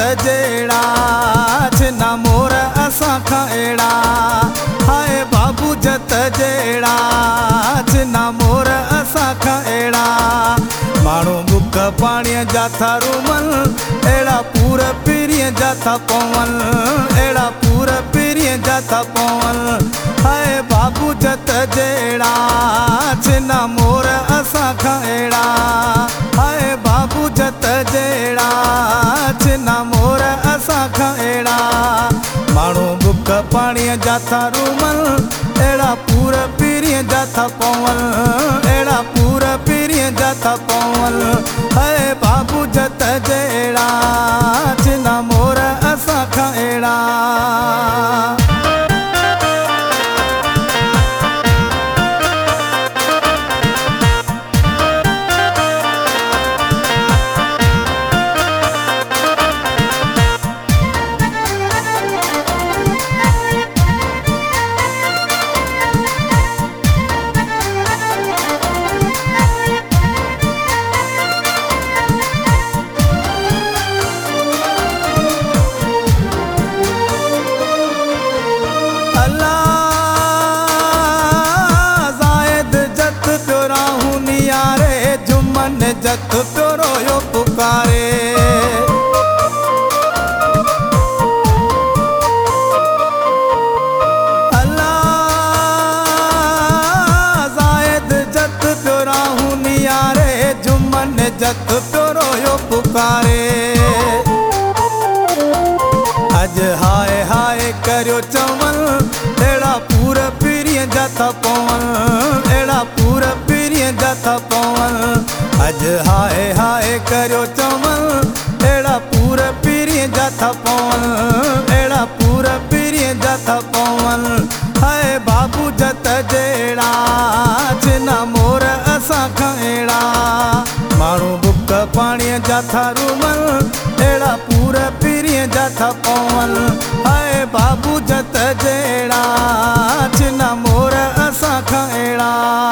जहिड़ा छिना मोर असां खां अहिड़ा हाय बाबू जत जहिड़ा छिना मोर असां खां अहिड़ा माण्हू बुख पाणीअ जा था रूमन अहिड़ा पूर पीरीअ जा था पवन अहिड़ा पूर पीरीअ जा था पवन हाय बाबू जत जहिड़ा छिना मोर असां खां अहिड़ा हाय बाबू जत जहिड़ा छिना मोर असां खां अहिड़ा माण्हू बुख पाणीअ जा था रूमन अहिड़ा पूर पीरीअ जा था पवन अहिड़ा पूर पीरीअ जा था पवन हाय बाबू जत जहिड़ा छिना मोर असां खां अहिड़ा जत प्योरो यो पुकारे अल्लाह ज़ायद जत प्योरा हूँ नियारे जुम्मन जत प्योरो यो पुकारे अज हाय हाय करियो चवन अहिड़ा पूर पीरीअ जा था पवन अहिड़ा पूर पीरीअ जा था पवन अज हाय हाय करियो चवन अहिड़ा पूर पीरीअ जा था पवन अहिड़ा पूर पीरीअ जा था पवन हाय बाबू जत जहिड़ा छिना मोर असां खां अहिड़ा माण्हू बुख पाणीअ जा था रूमन अहिड़ा पूर पीरीअ जा था पवन हाय बाबू जत जहिड़ा छिना मोर असां खां अहिड़ा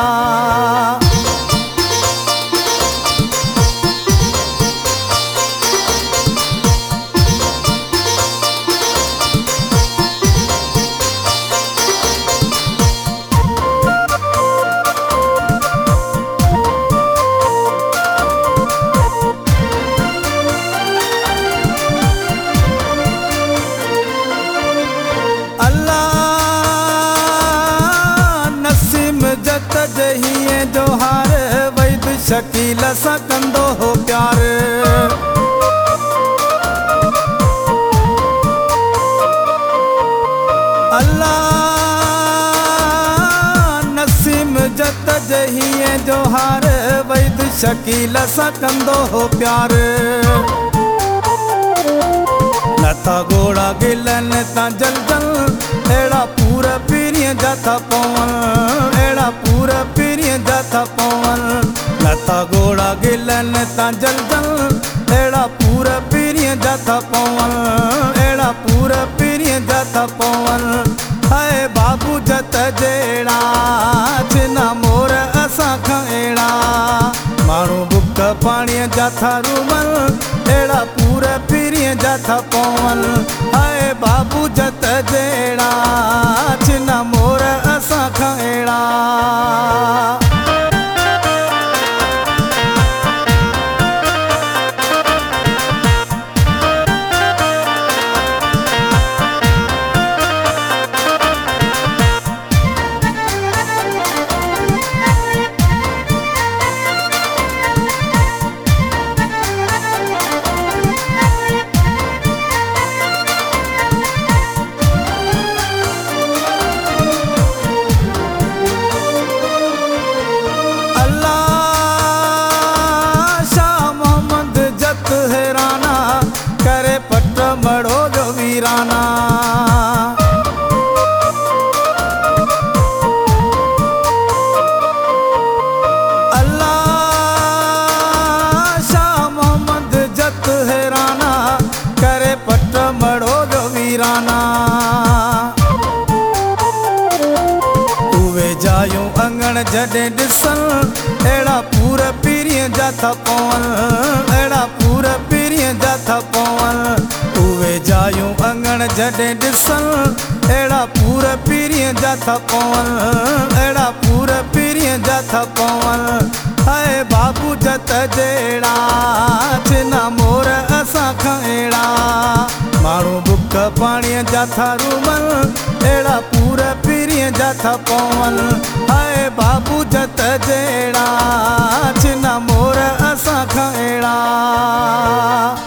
जत जहिए जो हार वैद शकील सां कंदो हो प्यार अल्लाह नसीम जत जहिए जो हार वैद शकील सां कंदो हो प्यार नथा घोड़ा गिलन ता जल जल अहिड़ा पूर पीरीअ जा था पवन अहिड़ा पूर पीरीअ जा था पवन नथा घोड़ा गिलन ता जल जल अहिड़ा पूर पीरीअ जा था पवन अहिड़ा पूर पीरीअ जा था पवन हाय बाबू जत जहिड़ा छिना मोर असां खां अहिड़ा माण्हू बुख पाणीअ जा था रूमन अहिड़ा पूर पीरीअ जा था पवन हाय बाबू जत जहिड़ा छिना मोर असां खां अहिड़ा मड़ो जो वीराना अल्लाह शाह मोहम्मद जत हैराना करे पट मड़ो जो वीराना उवे जायूं अंगण जॾहिं ॾिसन अहिड़ा पूर पीरीअ जा था पवन अहिड़ा पूर पीरीअ जा था पवन माण्हू जॾहिं ॾिसनि अहिड़ा पूर पीरीअ जा था पवनि, अहिड़ा पूर पीरीअ जा था पवनि। हाय बाबू जत जहिड़ा छिना मोर असां खां अहिड़ा, माण्हू बुख पाणीअ जा था रूमनि, अहिड़ा पूर पीरीअ जा था पवनि। हाय बाबू जत जहिड़ा छिना मोर असां खां अहिड़ा।